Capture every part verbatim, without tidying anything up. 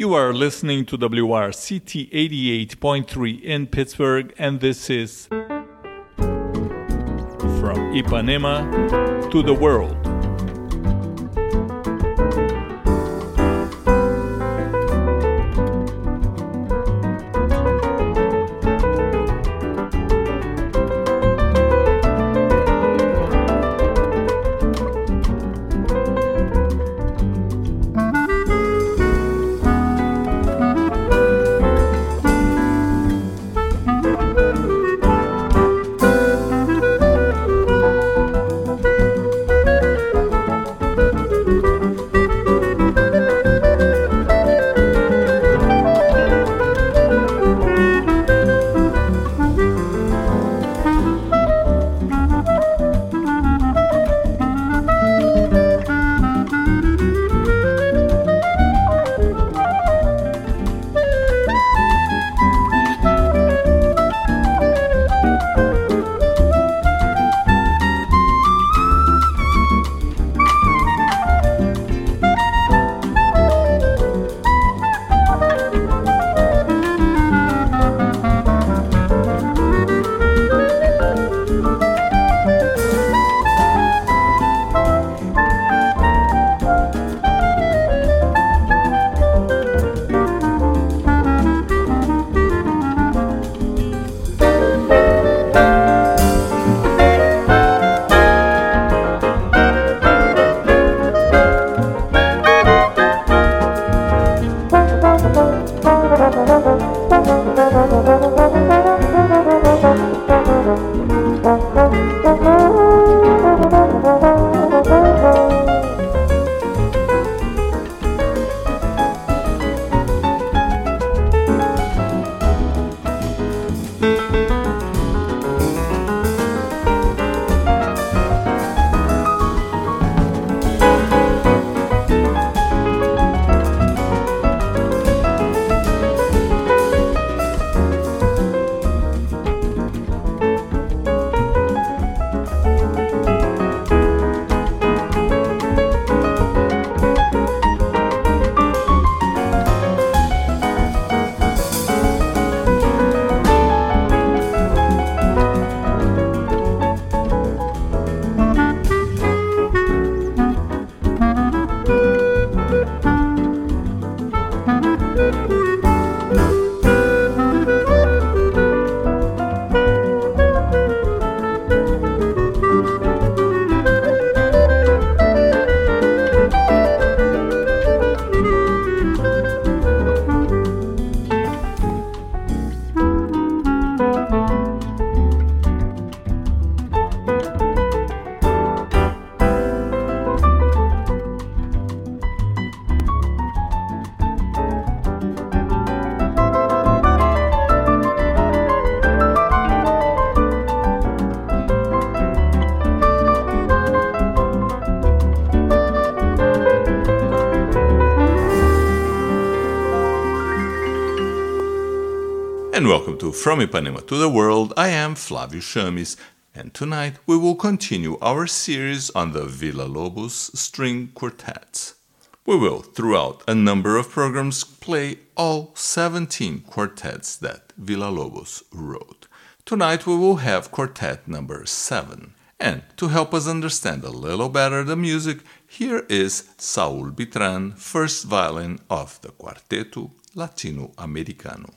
You are listening to W R C T eighty-eight point three in Pittsburgh, and this is From Ipanema to the World. And welcome to From Ipanema to the World. I am Flavio Chamis, and tonight we will continue our series on the Villa-Lobos string quartets. We will, throughout a number of programs, play all seventeen quartets that Villa-Lobos wrote. Tonight we will have quartet number seven. And to help us understand a little better the music, here is Saúl Bitran, first violin of the Quarteto Latino-Americano.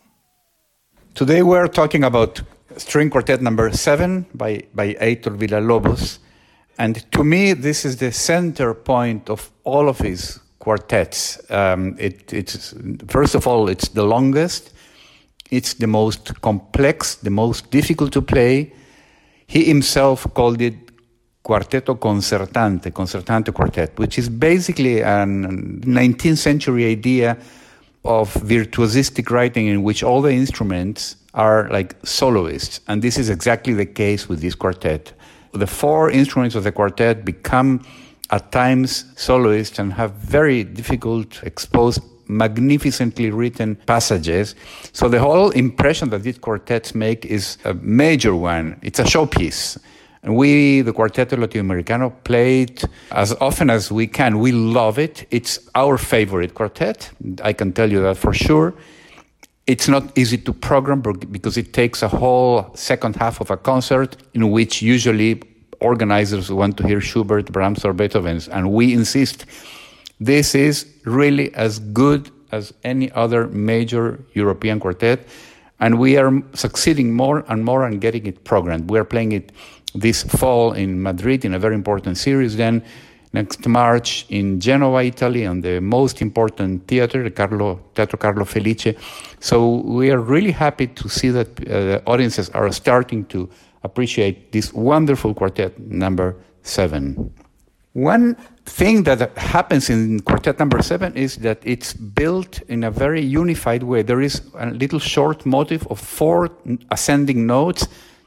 Today we're talking about string quartet number seven by, by Heitor Villa-Lobos. And to me, this is the center point of all of his quartets. Um, it, it's first of all, it's the longest. It's the most complex, the most difficult to play. He himself called it Quarteto Concertante, Concertante Quartet, which is basically a nineteenth century idea of virtuosistic writing in which all the instruments are like soloists. And this is exactly the case with this quartet. The four instruments of the quartet become at times soloists and have very difficult, exposed, magnificently written passages. So the whole impression that these quartets make is a major one. It's a showpiece. And we, the Cuarteto Latinoamericano, play it as often as we can. We love it. It's our favorite quartet. I can tell you that for sure. It's not easy to program because it takes a whole second half of a concert in which usually organizers want to hear Schubert, Brahms, or Beethoven. And we insist this is really as good as any other major European quartet. And we are succeeding more and more in getting it programmed. We are playing it this fall in Madrid in a very important series. Then next March in Genoa, Italy, on the most important theater, the Carlo, Teatro Carlo Felice. So we are really happy to see that uh, audiences are starting to appreciate this wonderful quartet number seven. One thing that happens in quartet number seven is that it's built in a very unified way. There is a little short motif of four ascending notes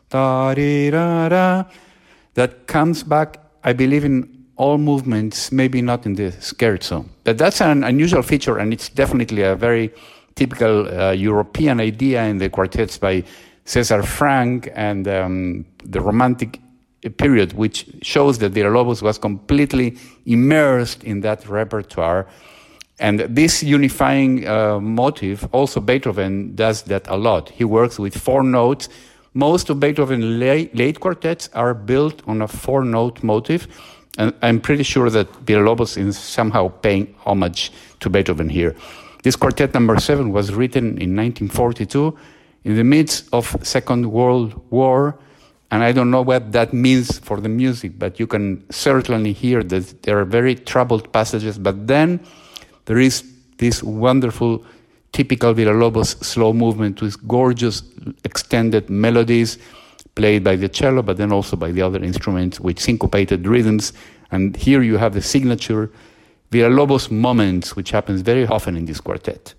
da-dee-da-da, that comes back, I believe, in all movements, maybe not in the scherzo. But that's an unusual feature, and it's definitely a very typical uh, European idea in the quartets by César Franck and um, the Romantic period, which shows that Villalobos was completely immersed in that repertoire. And this unifying uh, motive, also Beethoven does that a lot. He works with four notes. Most of Beethoven's late, late quartets are built on a four-note motive, and I'm pretty sure that Villalobos is somehow paying homage to Beethoven here. This quartet number seven was written in nineteen forty-two in the midst of Second World War, and I don't know what that means for the music, but you can certainly hear that there are very troubled passages, but then there is this wonderful typical Villalobos slow movement with gorgeous extended melodies played by the cello, but then also by the other instruments with syncopated rhythms. And here you have the signature Villalobos moments, which happens very often in this quartet.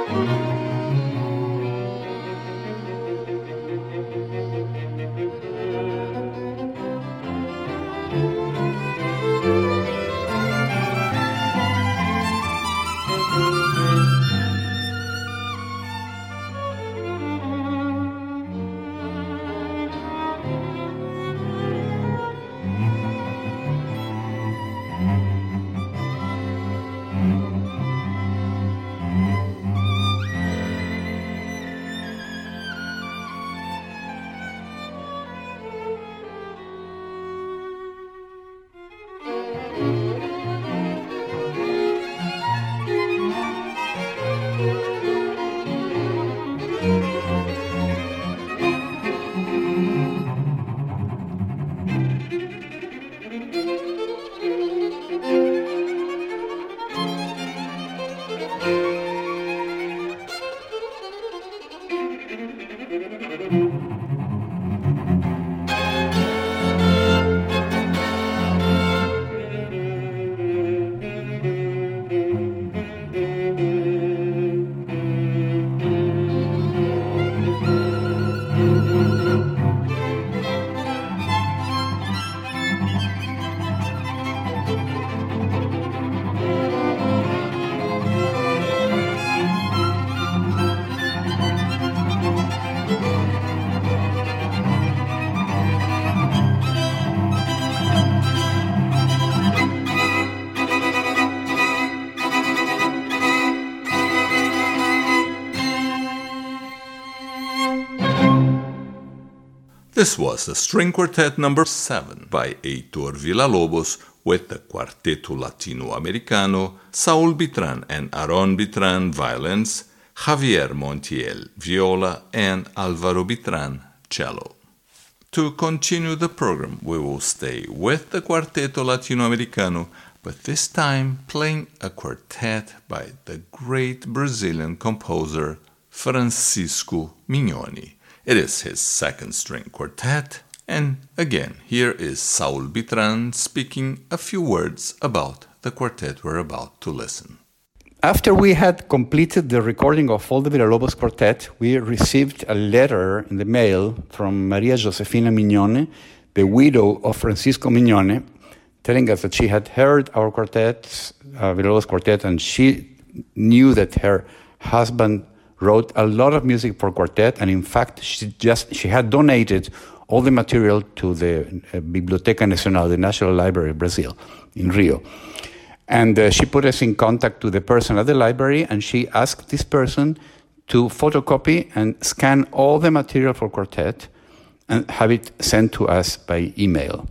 This was the String Quartet number seven by Heitor Villa-Lobos with the Cuarteto Latinoamericano, Saúl Bitran and Aron Bitran violins, Javier Montiel viola, and Álvaro Bitran cello. To continue the program, we will stay with the Cuarteto Latinoamericano, but this time playing a quartet by the great Brazilian composer Francisco Mignoni. It is his second string quartet, and again, here is Saúl Bitran speaking a few words about the quartet we're about to listen. After we had completed the recording of all the Villa-Lobos quartet, we received a letter in the mail from Maria Josefina Mignone, the widow of Francisco Mignone, telling us that she had heard our quartet, uh, Villa-Lobos quartet, and she knew that her husband wrote a lot of music for quartet, and in fact, she just she had donated all the material to the uh, Biblioteca Nacional, the National Library of Brazil, in Rio. And uh, she put us in contact with the person at the library, and she asked this person to photocopy and scan all the material for quartet and have it sent to us by email.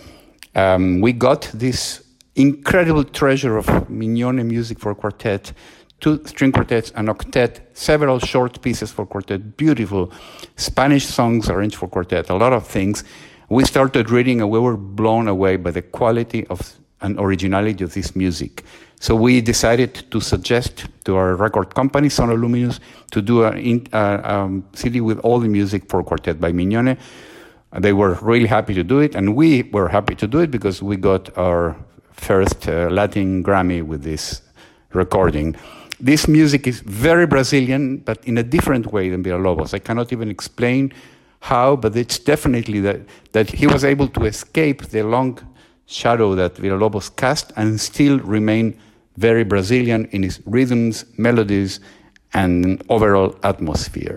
Um, we got this incredible treasure of Mignone music for quartet, two string quartets, an octet, several short pieces for quartet, beautiful Spanish songs arranged for quartet, a lot of things. We started reading and we were blown away by the quality of and originality of this music. So we decided to suggest to our record company, Sono Luminous, to do a uh, um, C D with all the music for quartet by Mignone. They were really happy to do it, and we were happy to do it because we got our first uh, Latin Grammy with this recording. This music is very Brazilian, but in a different way than Villa-Lobos. I cannot even explain how, but it's definitely that, that he was able to escape the long shadow that Villa-Lobos cast and still remain very Brazilian in his rhythms, melodies, and overall atmosphere.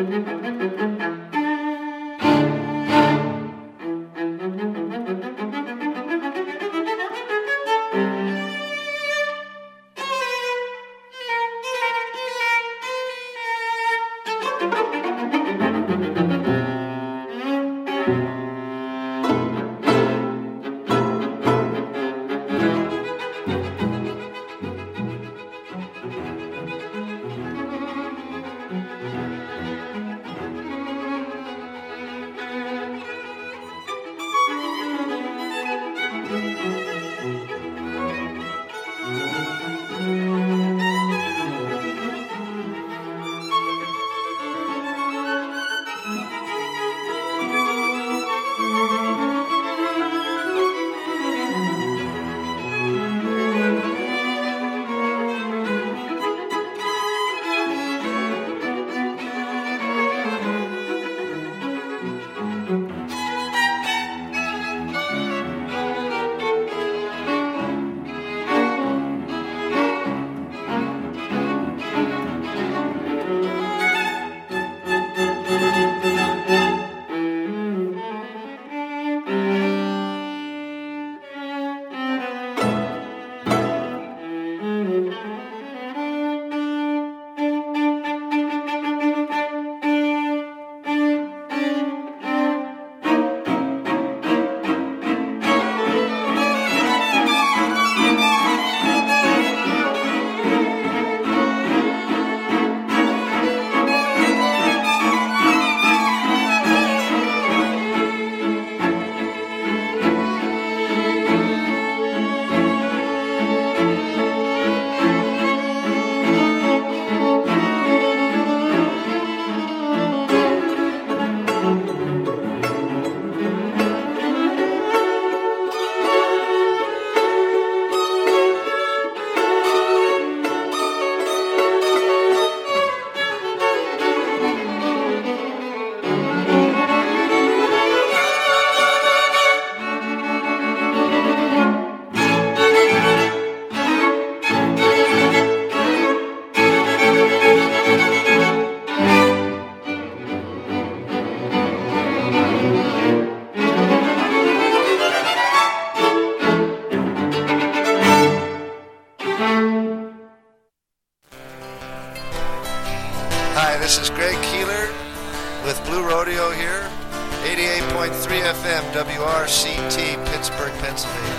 Hi, this is Greg Keeler with Blue Rodeo here, eighty-eight point three F M, W R C T, Pittsburgh, Pennsylvania.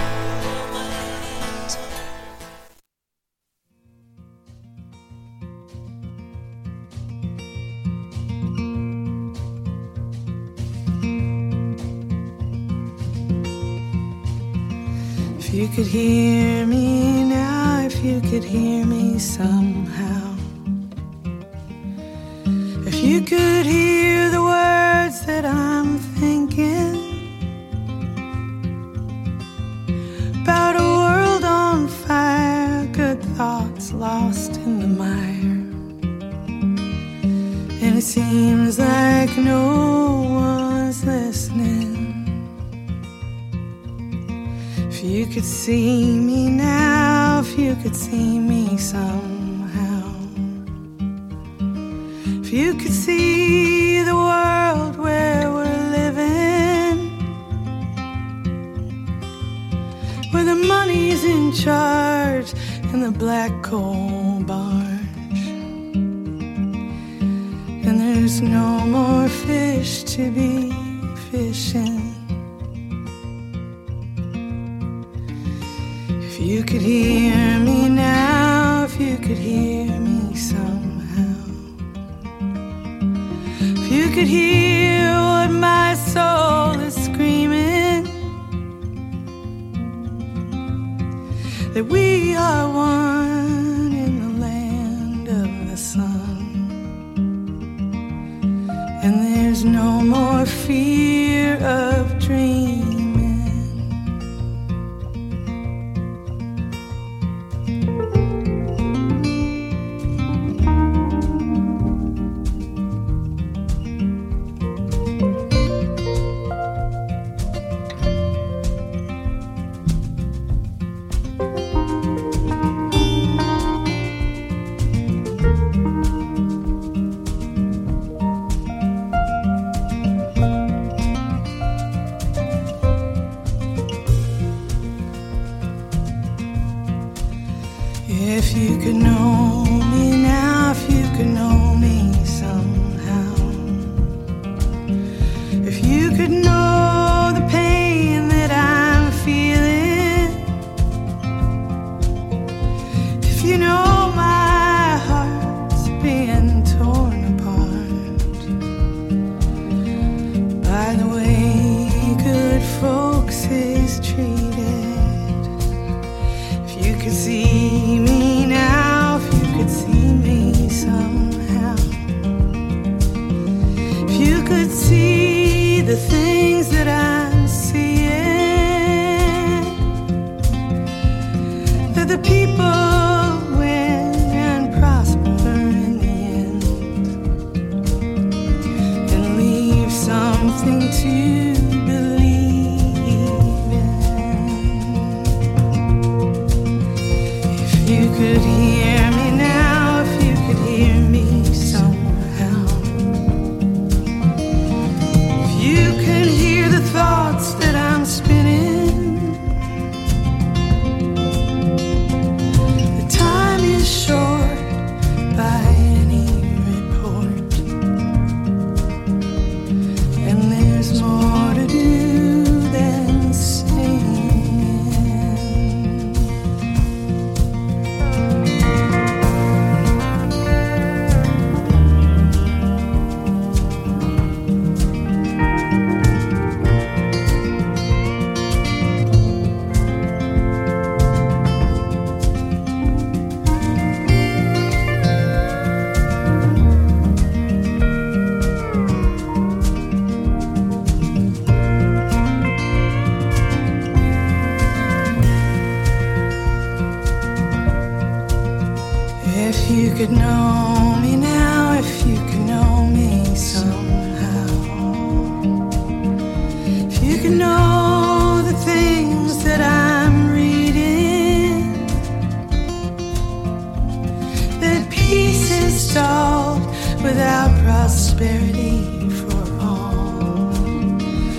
If you could hear me now, if you could hear me somehow, if you could hear the words that I'm thinking about a world on fire, good thoughts lost in the mire, and it seems like no one's listening. If you could see me now, if you could see me somehow, if you could see the world where we're living, where the money's in charge and the black coal barge, and there's no more fish to be fishing. If you could hear me now, if you could hear me somehow, if you could hear what my soul is screaming, that we are one in the land of the sun, and there's no more fear of dreaming. things that I'm seeing, that the people win and prosper in the end, and leave something to believe in. If you could hear me now, if you could hear me somehow, if you could hear the thoughts that I'm spinning, the time is short by any report, and there's more to do than singing. If you could know me now, if you could know me somehow, if you could know the things that I'm reading, that peace is stalled without prosperity,